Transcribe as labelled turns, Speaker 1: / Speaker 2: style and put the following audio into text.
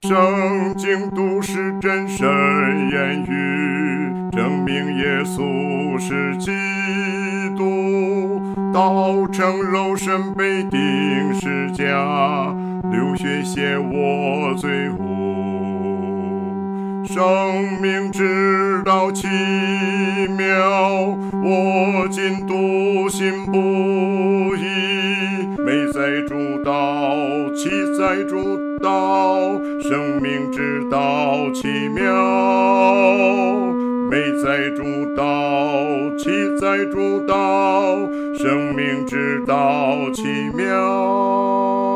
Speaker 1: 圣经读是真神言语，证明耶稣是基督，道成肉身被钉十架，流血洗我罪污。生命之道奇妙，我今笃信不疑，美在主道，奇在主道，生命之道奇妙，美在主道，奇在主道，生命之道奇妙。